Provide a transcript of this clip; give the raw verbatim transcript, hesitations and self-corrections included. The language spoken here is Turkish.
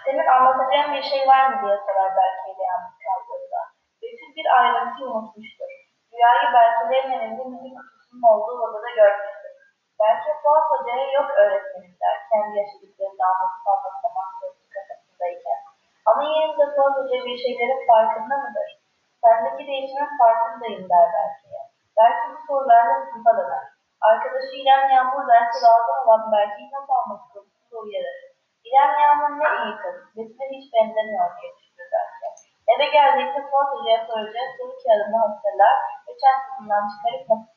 Senin anlatacağın bir şey var mı diye sorar Berke ile yalnız kaldığında. Betül bir ayrıntıyı unutmuştur. Rüyayı Berke'lerin evinde müzik kutusunun olduğu odada görmüştür. Berke Fuat Hoca'ya yok öğretmenim der. Kendi yaşadıklarını anlatıp anlatmamak sözü kafasındayken. Ama yine de Fuat Hoca bir şeylerin farkında mıdır? Sendeki değişimin farkındayım der Berke'ye. Berke bu sorularla sınıfa döner. Arkadaşı İrem Yağmur dersi dalga olan Berke'yi not alması konusunda uyarır. İrem Yağmur ne iyi kız, Betül'e hiç benzemiyor diye düşünür Berke. Eve geldiğinde Fuat Hoca'ya soracağı soru kağıdını hazırlar ve çantasından çıkarıp